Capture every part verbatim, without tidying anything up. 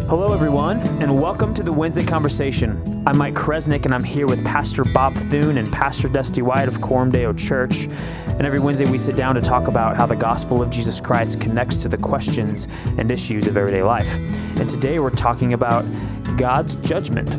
Hello, everyone, and welcome to the Wednesday Conversation. I'm Mike Kresnick, and I'm here with Pastor Bob Thune and Pastor Dusty White of Coram Deo Church. And every Wednesday, we sit down to talk about how the gospel of Jesus Christ connects to the questions and issues of everyday life. And today, we're talking about God's judgment.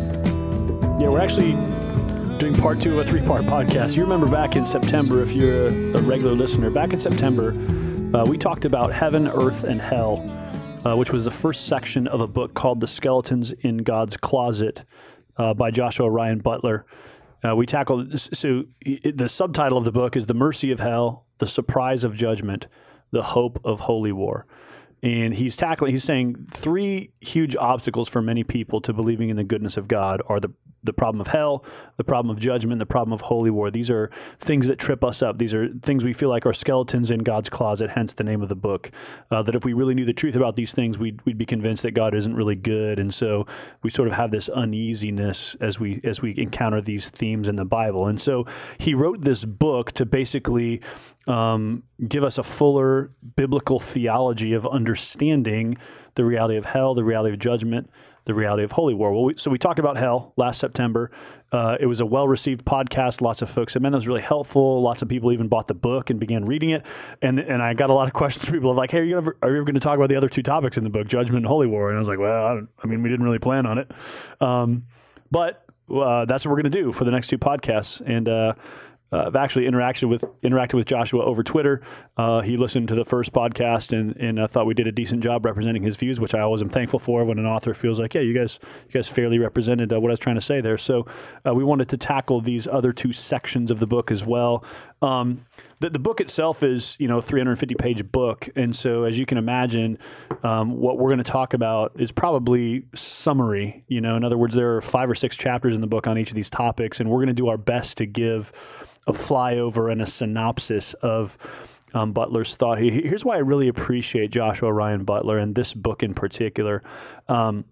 Yeah, we're actually doing part two of a three-part podcast. You remember back in September, if you're a, a regular listener, back in September, uh, we talked about heaven, earth, and hell, uh, which was the first section of a book called The Skeletons in God's Closet uh, by Joshua Ryan Butler. Uh, we tackled, so the subtitle of the book is The Mercy of Hell, The Surprise of Judgment, The Hope of Holy War. And he's tackling, he's saying three huge obstacles for many people to believing in the goodness of God are the the problem of hell, the problem of judgment, the problem of holy war. These are things that trip us up. These are things we feel like are skeletons in God's closet, hence the name of the book. Uh, that if we really knew the truth about these things, we'd, we'd be convinced that God isn't really good. And so we sort of have this uneasiness as we as we encounter these themes in the Bible. And so he wrote this book to basically um, give us a fuller biblical theology of understanding the reality of hell, the reality of judgment, the reality of holy war. Well, we, so we talked about hell last September. Uh, it was a well-received podcast. Lots of folks said, man, that was really helpful. Lots of people even bought the book and began reading it. And and I got a lot of questions from people of like, hey, are you ever, are you ever going to talk about the other two topics in the book, judgment and holy war? And I was like, well, I, don't, I mean, we didn't really plan on it. Um, but uh, that's what we're going to do for the next two podcasts. And uh, Uh, I've actually interacted with interacted with Joshua over Twitter. Uh, he listened to the first podcast and and I thought we did a decent job representing his views, which I always am thankful for when an author feels like, yeah, you guys you guys fairly represented uh, what I was trying to say there. So uh, we wanted to tackle these other two sections of the book as well. Um, the, the book itself is, you know, a three hundred fifty page book. And so as you can imagine, um, what we're going to talk about is probably summary. You know, in other words, there are five or six chapters in the book on each of these topics, and we're going to do our best to give a flyover and a synopsis of um, Butler's thought. Here's why I really appreciate Joshua Ryan Butler and this book in particular. Um,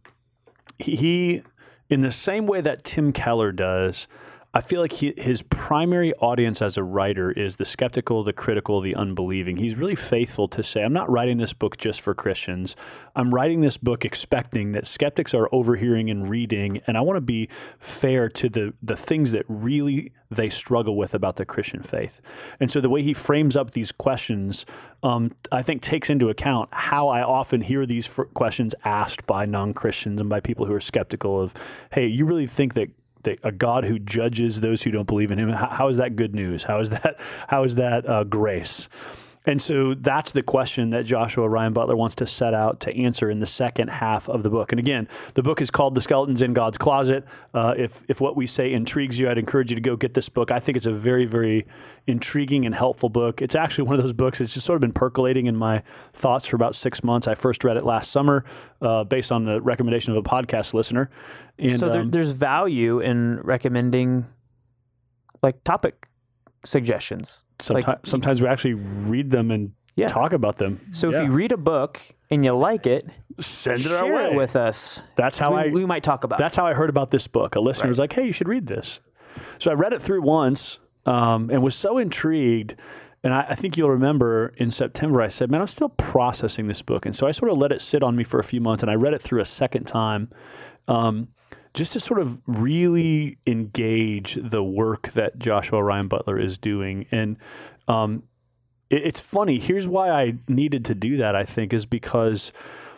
he, in the same way that Tim Keller does, I feel like he, his primary audience as a writer is the skeptical, the critical, the unbelieving. He's really faithful to say, I'm not writing this book just for Christians. I'm writing this book expecting that skeptics are overhearing and reading, and I want to be fair to the, the things that really they struggle with about the Christian faith. And so the way he frames up these questions, um, I think takes into account how I often hear these f- questions asked by non-Christians and by people who are skeptical of, hey, you really think that a God who judges those who don't believe in him, how is that good news? How is that, how is that uh, grace? And so that's the question that Joshua Ryan Butler wants to set out to answer in the second half of the book. And again, the book is called The Skeletons in God's Closet. Uh, if if what we say intrigues you, I'd encourage you to go get this book. I think it's a very, very intriguing and helpful book. It's actually one of those books that's just sort of been percolating in my thoughts for about six months. I first read it last summer uh, based on the recommendation of a podcast listener. And, so there, um, there's value in recommending like topic suggestions. Sometimes, like, sometimes we actually read them and yeah. talk about them. So yeah. if you read a book and you like it, send it share our way it with us. That's how we, I we might talk about. That's it. how I heard about this book. A listener right. was like, "Hey, you should read this." So I read it through once um, and was so intrigued. And I, I think you'll remember in September I said, "Man, I'm still processing this book." And so I sort of let it sit on me for a few months, and I read it through a second time. Um, just to sort of really engage the work that Joshua Ryan Butler is doing. And um, it, it's funny. Here's why I needed to do that, I think, is because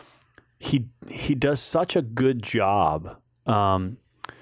he he does such a good job um,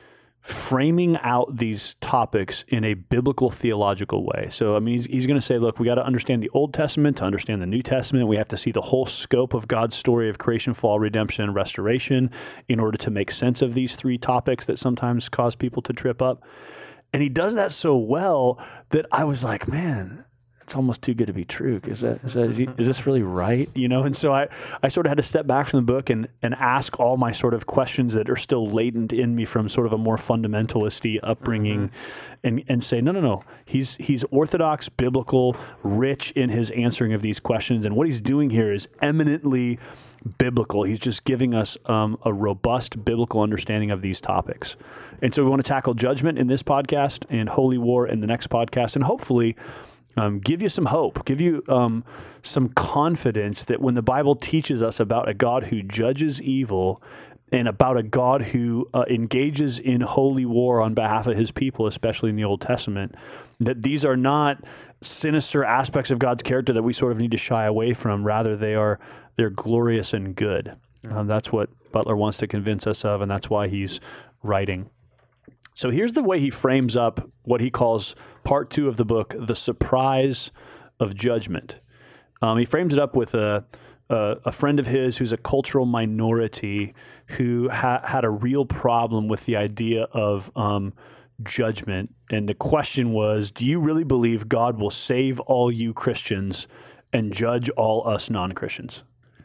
framing out these topics in a biblical theological way. So, I mean, he's, he's going to say, look, we got to understand the Old Testament to understand the New Testament. We have to see the whole scope of God's story of creation, fall, redemption, and restoration in order to make sense of these three topics that sometimes cause people to trip up. And he does that so well that I was like, man, it's almost too good to be true. Is that, is that, is, he, is this really right? You know? And so I, I sort of had to step back from the book and, and ask all my sort of questions that are still latent in me from sort of a more fundamentalist-y upbringing mm-hmm. and, and say, no, no, no. He's, he's orthodox, biblical, rich in his answering of these questions. And what he's doing here is eminently biblical. He's just giving us um, a robust biblical understanding of these topics. And so we want to tackle judgment in this podcast and holy war in the next podcast. And hopefully um, give you some hope, give you um, some confidence that when the Bible teaches us about a God who judges evil and about a God who uh, engages in holy war on behalf of his people, especially in the Old Testament, that these are not sinister aspects of God's character that we sort of need to shy away from. Rather, they are they're glorious and good. Mm-hmm. Um, that's what Butler wants to convince us of, and that's why he's writing. So here's the way he frames up what he calls part two of the book, The Surprise of Judgment. Um, he frames it up with a, a, a friend of his who's a cultural minority who ha- had a real problem with the idea of um, judgment. And the question was, do you really believe God will save all you Christians and judge all us non-Christians?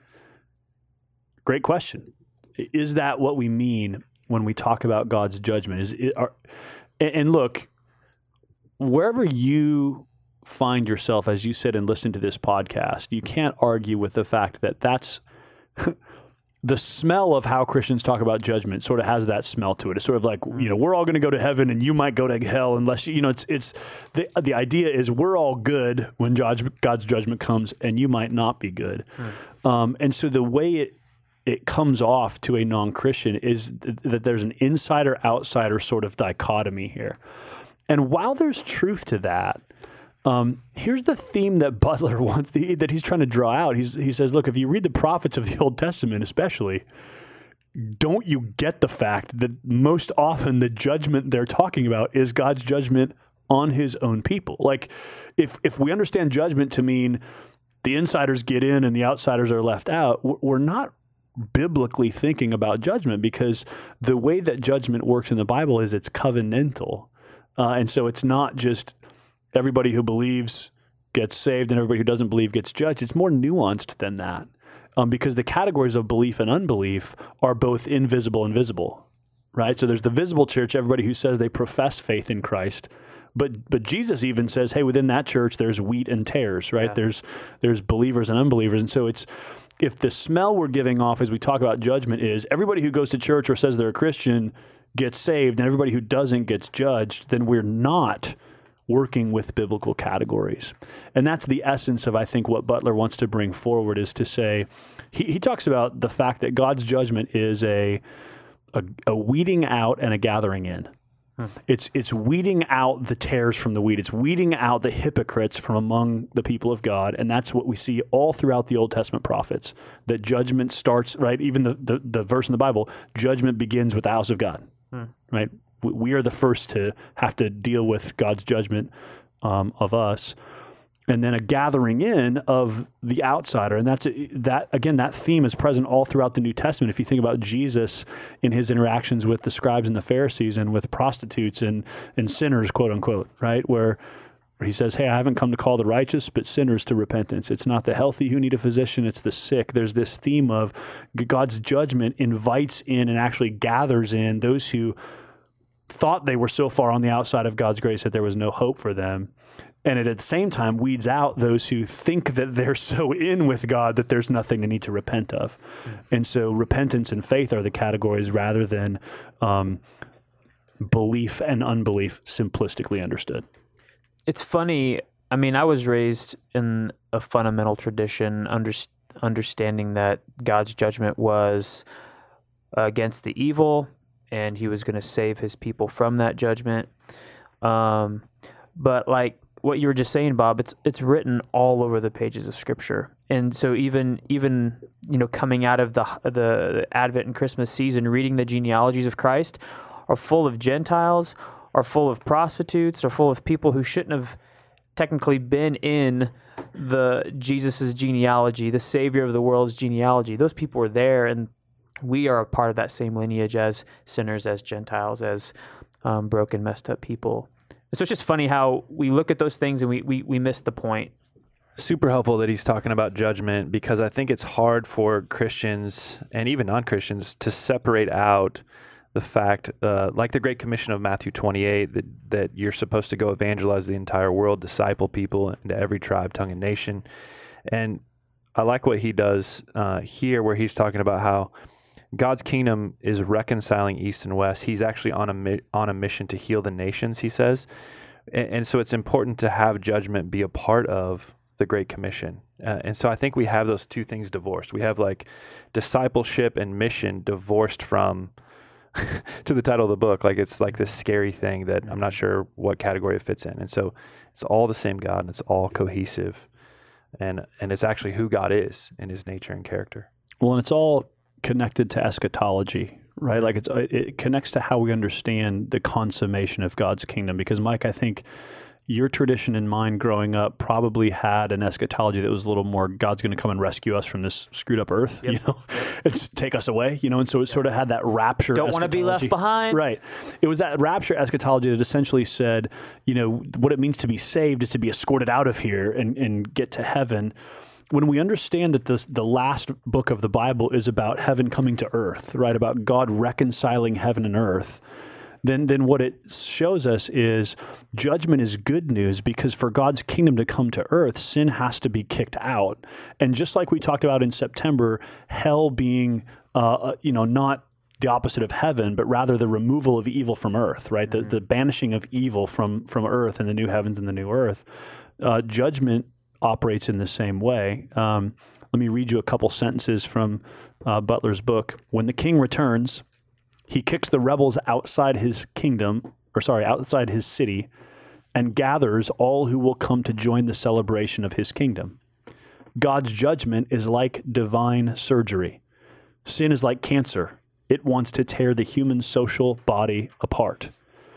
Great question. Is that what we mean when we talk about God's judgment? Is it, are, and look, wherever you find yourself as you sit and listen to this podcast, you can't argue with the fact that that's the smell of how Christians talk about judgment sort of has that smell to it. It's sort of like, you know, we're all going to go to heaven and you might go to hell unless you, you know, it's, it's the, the idea is we're all good when God's, God's judgment comes and you might not be good. Hmm. Um, and so the way it, it comes off to a non-Christian is th- that there's an insider-outsider sort of dichotomy here. And while there's truth to that, um, here's the theme that Butler wants, the, that he's trying to draw out. He's, he says, look, if you read the prophets of the Old Testament especially, don't you get the fact that most often the judgment they're talking about is God's judgment on his own people? Like, if if we understand judgment to mean the insiders get in and the outsiders are left out, we're not biblically thinking about judgment, because the way that judgment works in the Bible is it's covenantal. Uh, and so it's not just everybody who believes gets saved and everybody who doesn't believe gets judged. It's more nuanced than that, um, because the categories of belief and unbelief are both invisible and visible, right? So there's the visible church, everybody who says they profess faith in Christ. But but Jesus even says, hey, within that church, there's wheat and tares, right? Yeah. There's there's believers and unbelievers. And so it's, if the smell we're giving off as we talk about judgment is everybody who goes to church or says they're a Christian gets saved and everybody who doesn't gets judged, then we're not working with biblical categories. And that's the essence of, I think, what Butler wants to bring forward, is to say, he, he talks about the fact that God's judgment is a, a, a weeding out and a gathering in. It's it's weeding out the tares from the wheat. It's weeding out the hypocrites from among the people of God. And that's what we see all throughout the Old Testament prophets, that judgment starts, right? Even the, the, the verse in the Bible, judgment begins with the house of God, hmm. right? We, we are the first to have to deal with God's judgment um, of us. And then a gathering in of the outsider. And that's that again, that theme is present all throughout the New Testament. If you think about Jesus in his interactions with the scribes and the Pharisees and with prostitutes and, and sinners, quote unquote, right? Where, where he says, hey, I haven't come to call the righteous, but sinners to repentance. It's not the healthy who need a physician, it's the sick. There's this theme of God's judgment invites in and actually gathers in those who thought they were so far on the outside of God's grace that there was no hope for them. And it, at the same time, weeds out those who think that they're so in with God that there's nothing they need to repent of. Mm. And so repentance and faith are the categories rather than um, belief and unbelief simplistically understood. It's funny. I mean, I was raised in a fundamental tradition, under, understanding that God's judgment was against the evil, and he was going to save his people from that judgment. Um, but like, what you were just saying, Bob, it's it's written all over the pages of Scripture, and so even even you know coming out of the the Advent and Christmas season, reading the genealogies of Christ are full of Gentiles, are full of prostitutes, are full of people who shouldn't have technically been in the Jesus's genealogy, the Savior of the world's genealogy. Those people were there, and we are a part of that same lineage as sinners, as Gentiles, as um, broken, messed up people. So it's just funny how we look at those things and we, we, we miss the point. Super helpful that he's talking about judgment, because I think it's hard for Christians and even non-Christians to separate out the fact, uh, like the Great Commission of Matthew twenty-eight, that, that you're supposed to go evangelize the entire world, disciple people into every tribe, tongue, and nation. And I like what he does uh, here, where he's talking about how God's kingdom is reconciling East and West. He's actually on a on a mission to heal the nations, he says. And, and so it's important to have judgment be a part of the Great Commission. Uh, and so I think we have those two things divorced. We have like discipleship and mission divorced from to the title of the book. Like it's like this scary thing that I'm not sure what category it fits in. And so it's all the same God and it's all cohesive. And and it's actually who God is in his nature and character. Well, and it's all connected to eschatology, right? Like it's it connects to how we understand the consummation of God's kingdom. Because Mike, I think your tradition and mine growing up probably had an eschatology that was a little more God's going to come and rescue us from this screwed up earth, yep. you know, it's take us away, you know, and so it yep. sort of had that rapture. Don't want to be left behind. Right. It was that rapture eschatology that essentially said, you know, what it means to be saved is to be escorted out of here and, and get to heaven. When we understand that the the last book of the Bible is about heaven coming to earth, right, about God reconciling heaven and earth, then then what it shows us is judgment is good news, because for God's kingdom to come to earth, sin has to be kicked out. And just like we talked about in September, hell being, uh, you know, not the opposite of heaven, but rather the removal of evil from earth, right? Mm-hmm. The, the banishing of evil from, from earth and the new heavens and the new earth. Uh, judgment operates in the same way. Um, let me read you a couple sentences from uh, Butler's book. When the king returns, he kicks the rebels outside his kingdom, or sorry, outside his city, and gathers all who will come to join the celebration of his kingdom. God's judgment is like divine surgery. Sin is like cancer. It wants to tear the human social body apart.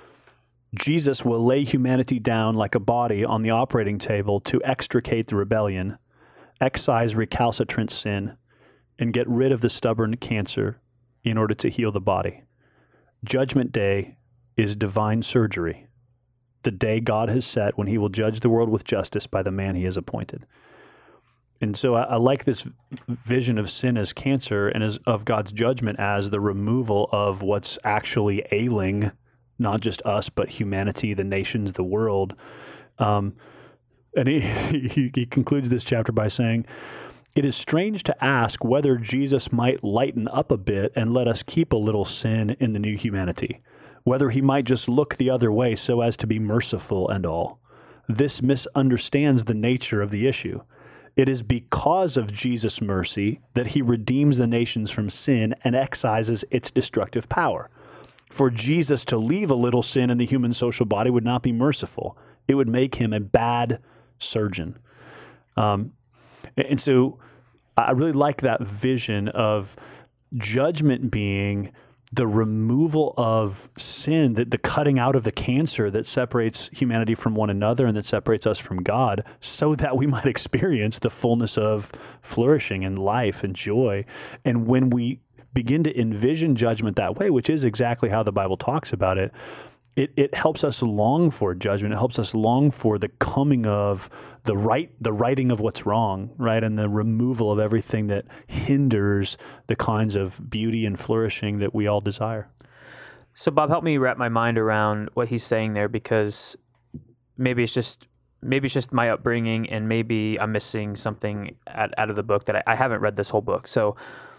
Jesus will lay humanity down like a body on the operating table to extricate the rebellion, excise recalcitrant sin, and get rid of the stubborn cancer in order to heal the body. Judgment Day is divine surgery, the day God has set when he will judge the world with justice by the man he has appointed. And so I, I like this vision of sin as cancer and as of God's judgment as the removal of what's actually ailing not just us, but humanity, the nations, the world. Um, and he, he, he concludes this chapter by saying, it is strange to ask whether Jesus might lighten up a bit and let us keep a little sin in the new humanity, whether he might just look the other way so as to be merciful and all. This misunderstands the nature of the issue. It is because of Jesus' mercy that he redeems the nations from sin and excises its destructive power. For Jesus to leave a little sin in the human social body would not be merciful. It would make him a bad surgeon. Um, and so I really like that vision of judgment being the removal of sin, that the cutting out of the cancer that separates humanity from one another and that separates us from God, so that we might experience the fullness of flourishing and life and joy. And when we begin to envision judgment that way, which is exactly how the Bible talks about it, it, it helps us long for judgment. It helps us long for the coming of the right, the righting of what's wrong, right? And the removal of everything that hinders the kinds of beauty and flourishing that we all desire. So Bob, help me wrap my mind around what he's saying there, because maybe it's just maybe it's just my upbringing, and maybe I'm missing something out, out of the book that I, I haven't read this whole book. So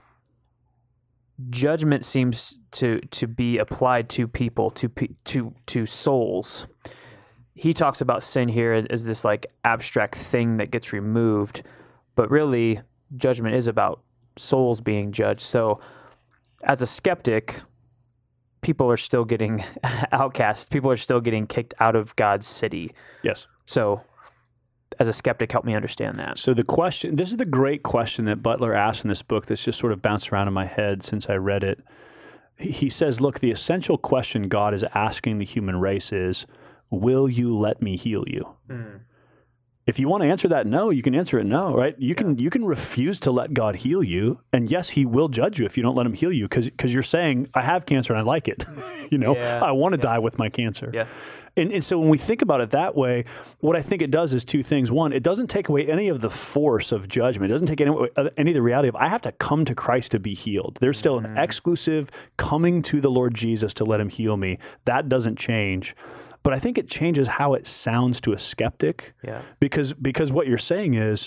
judgment seems to to be applied to people, to to to souls. He talks about sin here as this like abstract thing that gets removed, but really judgment is about souls being judged. So as a skeptic, people are still getting outcast. People are still getting kicked out of God's city. Yes. So as a skeptic, help me understand that. So the question, this is the great question that Butler asks in this book that's just sort of bounced around in my head since I read it. He says, look, the essential question God is asking the human race is, will you let me heal you? Mm. If you want to answer that no, you can answer it no, right? You can yeah. you can refuse to let God heal you, and yes, he will judge you if you don't let him heal you, because because you're saying, I have cancer and I like it. you know, yeah. I want to yeah. die with my cancer. Yeah. And, and so when we think about it that way, what I think it does is two things. One, it doesn't take away any of the force of judgment. It doesn't take any, any of the reality of I have to come to Christ to be healed. There's still mm-hmm. an exclusive coming to the Lord Jesus to let him heal me. That doesn't change. But I think it changes how it sounds to a skeptic. Yeah. Because because what you're saying is,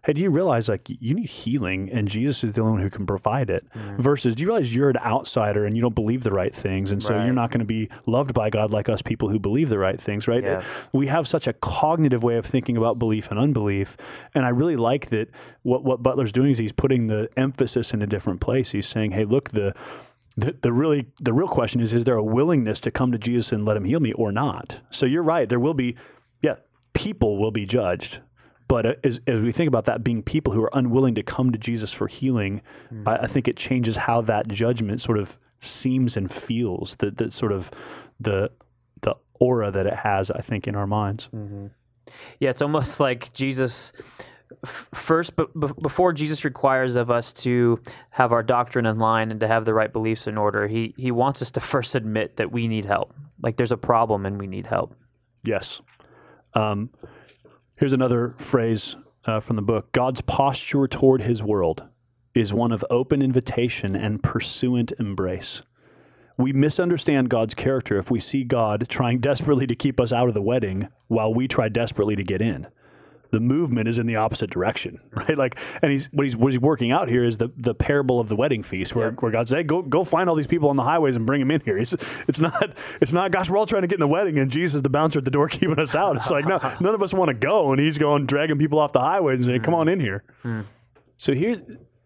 hey, do you realize like you need healing and Jesus is the only one who can provide it? Mm. Versus, do you realize you're an outsider and you don't believe the right things, and so right. you're not going to be loved by God like us people who believe the right things, right? Yeah. We have such a cognitive way of thinking about belief and unbelief, and I really like that what what Butler's doing is he's putting the emphasis in a different place. He's saying, hey, look, the The, the really the real question is, is there a willingness to come to Jesus and let him heal me or not? So you're right. There will be, yeah, people will be judged. But as, as we think about that being people who are unwilling to come to Jesus for healing, mm-hmm. I, I think it changes how that judgment sort of seems and feels, the, the sort of the the aura that it has, I think, in our minds. Mm-hmm. Yeah, it's almost like Jesus... First, but before Jesus requires of us to have our doctrine in line and to have the right beliefs in order, he he wants us to first admit that we need help. Like there's a problem and we need help. Yes. Um, here's another phrase uh, from the book. God's posture toward his world is one of open invitation and pursuant embrace. We misunderstand God's character if we see God trying desperately to keep us out of the wedding while we try desperately to get in. The movement is in the opposite direction, right? Like, and he's what he's what he's working out here is the the parable of the wedding feast, where, yep. where God says, hey, go go find all these people on the highways and bring them in here. It's it's not it's not gosh, we're all trying to get in the wedding, and Jesus is the bouncer at the door keeping us out. It's like no, none of us want to go, and he's going dragging people off the highways and saying, come on in here. Mm. So here,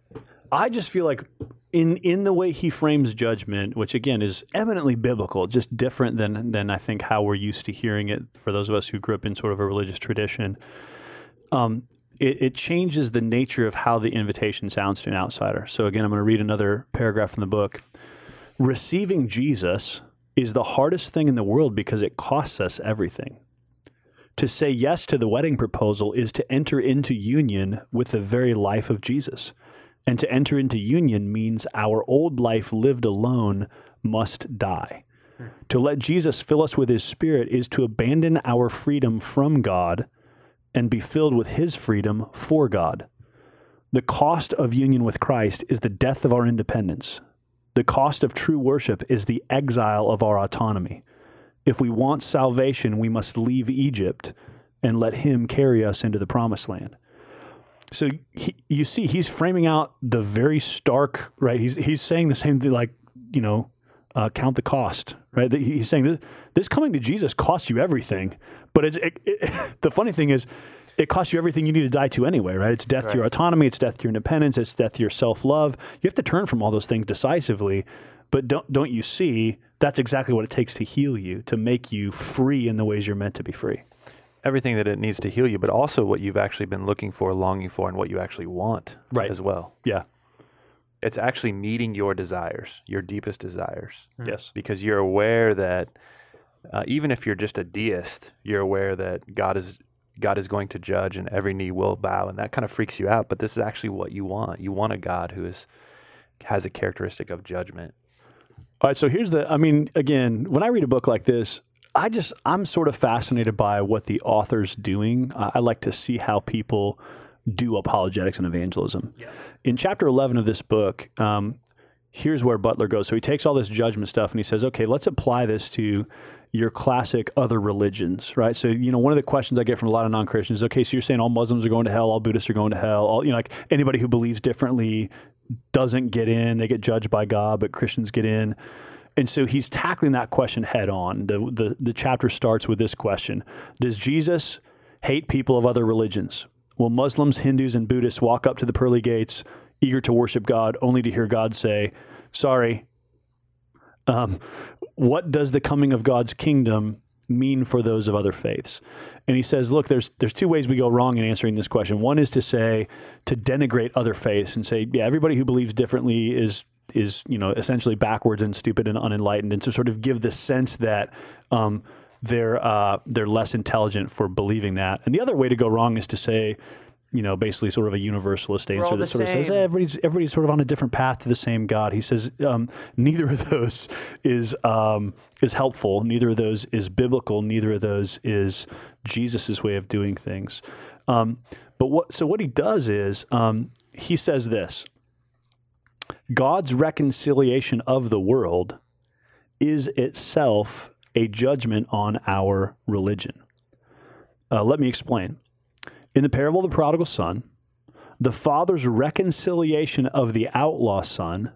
I just feel like in in the way he frames judgment, which again is eminently biblical, just different than than I think how we're used to hearing it for those of us who grew up in sort of a religious tradition. Um, it, it changes the nature of how the invitation sounds to an outsider. So again, I'm going to read another paragraph from the book. Receiving Jesus is the hardest thing in the world because it costs us everything. To say yes to the wedding proposal is to enter into union with the very life of Jesus. And to enter into union means our old life lived alone must die. Hmm. To let Jesus fill us with his Spirit is to abandon our freedom from God and be filled with his freedom for God. The cost of union with Christ is the death of our independence. The cost of true worship is the exile of our autonomy. If we want salvation, we must leave Egypt and let him carry us into the promised land. So he, you see, he's framing out the very stark, right? He's he's saying the same thing, like, you know, uh, count the cost, right? He's saying this, this coming to Jesus costs you everything. But it's, it, it, the funny thing is, it costs you everything you need to die to anyway, right? It's death right. to your autonomy, it's death to your independence, it's death to your self-love. You have to turn from all those things decisively, but don't don't you see, that's exactly what it takes to heal you, to make you free in the ways you're meant to be free. Everything that it needs to heal you, but also what you've actually been looking for, longing for, and what you actually want right. as well. Yeah. It's actually meeting your desires, your deepest desires. Yes. Because you're aware that Uh, even if you're just a deist, you're aware that God is God is going to judge and every knee will bow, and that kind of freaks you out. But this is actually what you want. You want a God who is has a characteristic of judgment. All right, so here's the, I mean, again, when I read a book like this, I just, I'm sort of fascinated by what the author's doing. I, I like to see how people do apologetics and evangelism. Yeah. In chapter eleven of this book, um, here's where Butler goes. So he takes all this judgment stuff and he says, okay, let's apply this to your classic other religions, right? So, you know, one of the questions I get from a lot of non-Christians is, okay, so you're saying all Muslims are going to hell, all Buddhists are going to hell, all, you know, like anybody who believes differently doesn't get in, they get judged by God, but Christians get in. And so he's tackling that question head on. The, the, the chapter starts with this question. Does Jesus hate people of other religions? Will Muslims, Hindus, and Buddhists walk up to the pearly gates eager to worship God only to hear God say, sorry, Um, what does the coming of God's kingdom mean for those of other faiths? And he says, look, there's there's two ways we go wrong in answering this question. One is to say, to denigrate other faiths and say, yeah, everybody who believes differently is, is you know, essentially backwards and stupid and unenlightened, and to sort of give the sense that um, they're uh, they're less intelligent for believing that. And the other way to go wrong is to say, you know, basically sort of a universalist answer that sort of says, eh, everybody's, everybody's sort of on a different path to the same God. He says um, neither of those is um, is helpful. Neither of those is biblical. Neither of those is Jesus's way of doing things. Um, but what, so what he does is um, he says this: God's reconciliation of the world is itself a judgment on our religion. Uh, let me explain. In the parable of the prodigal son, The Father's reconciliation of the outlaw son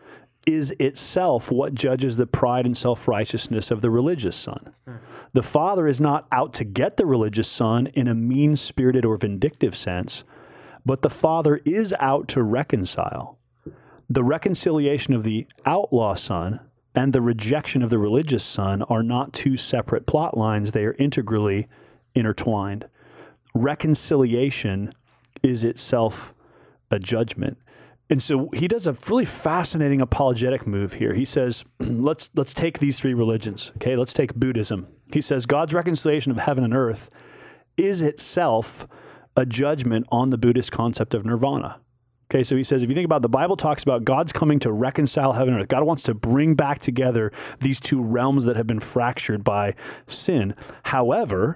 is itself what judges the pride and self-righteousness of the religious son. Hmm. The Father is not out to get the religious son in a mean-spirited or vindictive sense, but the Father is out to reconcile. The reconciliation of the outlaw son and the rejection of the religious son are not two separate plot lines. They are integrally intertwined. Reconciliation is itself a judgment. And so he does a really fascinating apologetic move here. He says, let's let's take these three religions. Okay, let's take Buddhism. He says God's reconciliation of heaven and earth is itself a judgment on the Buddhist concept of nirvana. Okay, so he says, if you think about it, the Bible talks about God's coming to reconcile heaven and earth. God wants to bring back together these two realms that have been fractured by sin. However,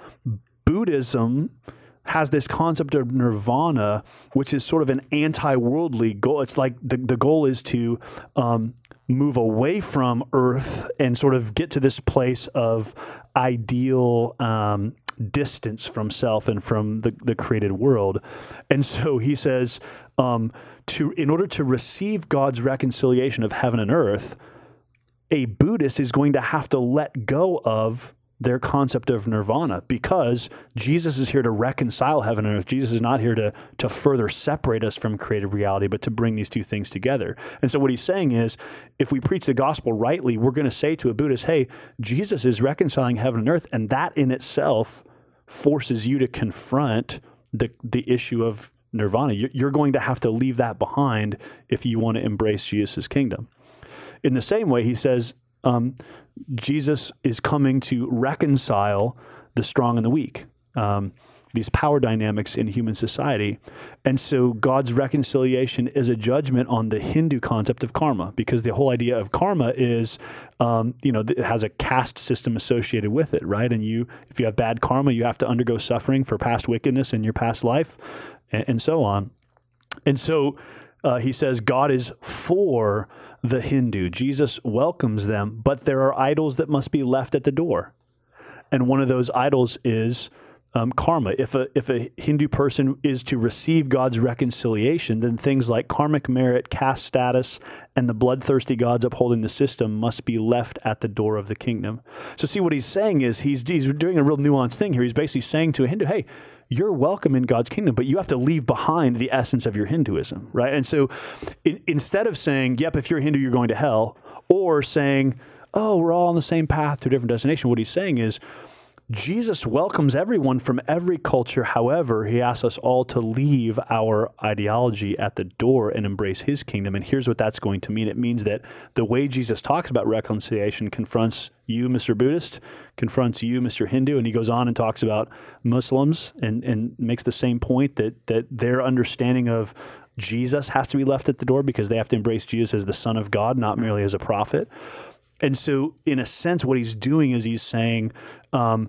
Buddhism has this concept of nirvana, which is sort of an anti-worldly goal. It's like the, the goal is to um, move away from earth and sort of get to this place of ideal um, distance from self and from the, the created world. And so he says, um, to in order to receive God's reconciliation of heaven and earth, a Buddhist is going to have to let go of their concept of nirvana, because Jesus is here to reconcile heaven and earth. Jesus is not here to to further separate us from created reality, but to bring these two things together. And so what he's saying is, if we preach the gospel rightly, we're going to say to a Buddhist, hey, Jesus is reconciling heaven and earth, and that in itself forces you to confront the the issue of nirvana. You're going to have to leave that behind if you want to embrace Jesus' kingdom. In the same way, he says, Um, Jesus is coming to reconcile the strong and the weak, um, these power dynamics in human society. And so God's reconciliation is a judgment on the Hindu concept of karma, because the whole idea of karma is, um, you know, it has a caste system associated with it, right? And you, if you have bad karma, you have to undergo suffering for past wickedness in your past life, and, and so on. And so uh, he says God is for the Hindu. Jesus welcomes them, but there are idols that must be left at the door. And one of those idols is um, karma. If a if a Hindu person is to receive God's reconciliation, then things like karmic merit, caste status, and the bloodthirsty gods upholding the system must be left at the door of the kingdom. So see, what he's saying is he's, he's doing a real nuanced thing here. He's basically saying to a Hindu, hey, you're welcome in God's kingdom, but you have to leave behind the essence of your Hinduism, right? And so in, instead of saying, yep, if you're a Hindu, you're going to hell, or saying, oh, we're all on the same path to a different destination, what he's saying is Jesus welcomes everyone from every culture. However, he asks us all to leave our ideology at the door and embrace his kingdom. And here's what that's going to mean. It means that the way Jesus talks about reconciliation confronts you, Mister Buddhist, confronts you, Mister Hindu, and he goes on and talks about Muslims and, and makes the same point that that their understanding of Jesus has to be left at the door because they have to embrace Jesus as the Son of God, not merely as a prophet. And so, in a sense, what he's doing is he's saying, um,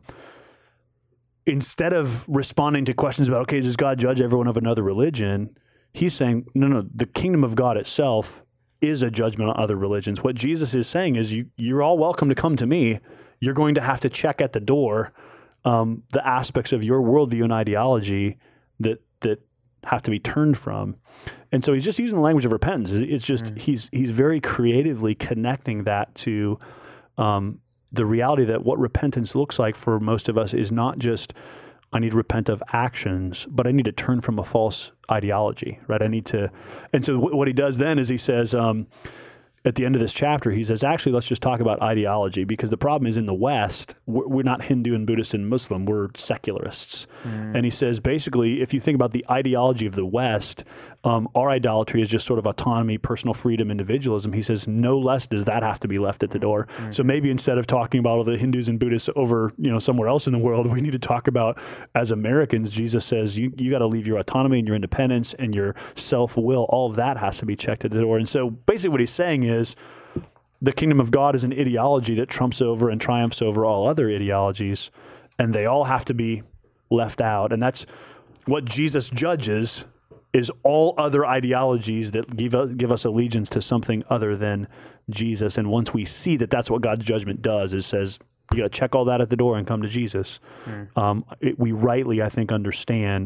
instead of responding to questions about, okay, does God judge everyone of another religion? He's saying, no, no, the kingdom of God itself is a judgment on other religions. What Jesus is saying is, you, you're all welcome to come to me. You're going to have to check at the door um, the aspects of your worldview and ideology that that have to be turned from. And so he's just using the language of repentance. It's just, mm. he's he's very creatively connecting that to um, the reality that what repentance looks like for most of us is not just, I need to repent of actions, but I need to turn from a false ideology, right? I need to, and so w- what he does then is he says, um, at the end of this chapter, he says, actually, let's just talk about ideology, because the problem is in the West, we're, we're not Hindu and Buddhist and Muslim, we're secularists. Mm. And he says, basically, if you think about the ideology of the West, um, our idolatry is just sort of autonomy, personal freedom, individualism. He says, no less does that have to be left at the door. Mm. So maybe instead of talking about all the Hindus and Buddhists over, you know, somewhere else in the world, we need to talk about, as Americans, Jesus says, you, you got to leave your autonomy and your independence and your self-will. All of that has to be checked at the door. And so basically what he's saying is, is the kingdom of God is an ideology that trumps over and triumphs over all other ideologies, and they all have to be left out. And that's what Jesus judges, is all other ideologies that give us, give us allegiance to something other than Jesus. And once we see that that's what God's judgment does, it says, you got to check all that at the door and come to Jesus. Mm. Um, it, we rightly, I think, understand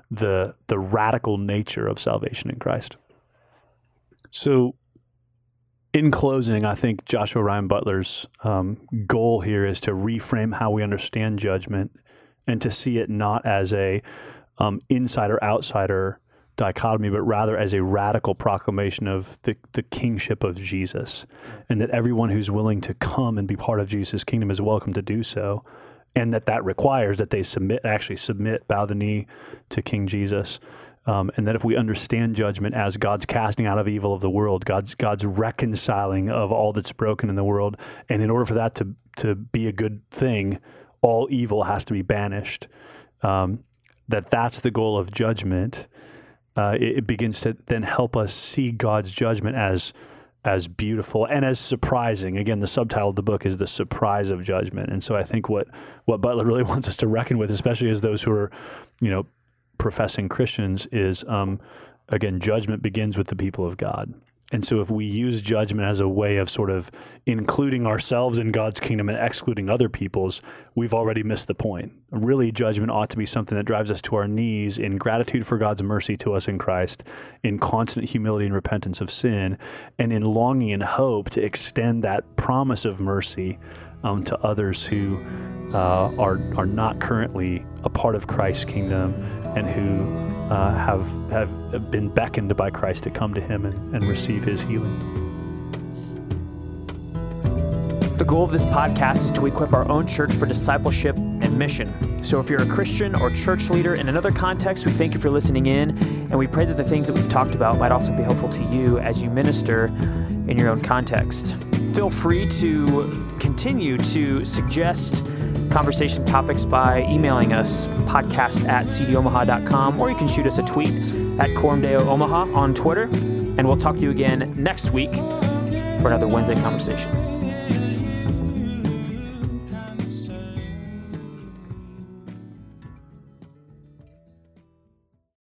the the radical nature of salvation in Christ. So, in closing, I think Joshua Ryan Butler's um, goal here is to reframe how we understand judgment and to see it not as a um, insider-outsider dichotomy, but rather as a radical proclamation of the, the kingship of Jesus, and that everyone who's willing to come and be part of Jesus' kingdom is welcome to do so, and that that requires that they submit, actually submit, bow the knee to King Jesus. Um, and that if we understand judgment as God's casting out of evil of the world, God's God's reconciling of all that's broken in the world, and in order for that to to be a good thing, all evil has to be banished. Um, that that's the goal of judgment. Uh, it, it begins to then help us see God's judgment as as beautiful and as surprising. Again, the subtitle of the book is The Surprise of Judgment. And so I think what what Butler really wants us to reckon with, especially as those who are, you know, professing Christians, is, um, again, judgment begins with the people of God. And so if we use judgment as a way of sort of including ourselves in God's kingdom and excluding other people's, we've already missed the point. Really, judgment ought to be something that drives us to our knees in gratitude for God's mercy to us in Christ, in constant humility and repentance of sin, and in longing and hope to extend that promise of mercy um, to others who uh, are are not currently a part of Christ's kingdom and who uh, have have been beckoned by Christ to come to Him and, and receive His healing. The goal of this podcast is to equip our own church for discipleship and mission. So if you're a Christian or church leader in another context, we thank you for listening in, and we pray that the things that we've talked about might also be helpful to you as you minister in your own context. Feel free to continue to suggest conversation topics by emailing us, podcast at c d omaha dot com, or you can shoot us a tweet at Coram Deo Omaha on Twitter, and we'll talk to you again next week for another Wednesday Conversation.